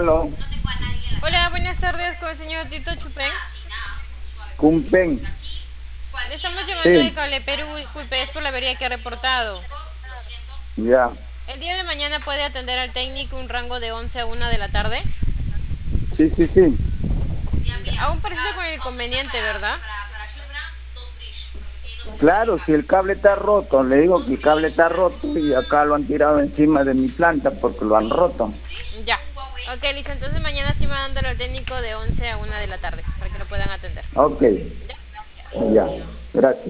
Aló, Hola, buenas tardes con el señor Tito Chupén. Cumpen. Le estamos llamando de Sí, Cable Perú, disculpe, es por la avería que ha reportado. ya. El día de mañana puede atender al técnico un rango de 11 a 1 de la tarde. Sí, sí, sí. Aún persiste con el inconveniente, ¿verdad? Claro, si el cable está roto, le digo que el cable está roto y acá lo han tirado encima de mi planta porque lo han roto. Ya. Ok, listo, entonces mañana sí mandándolo al técnico de 11 a 1 de la tarde para que lo puedan atender. Ok, Ya, gracias. ya. Gracias.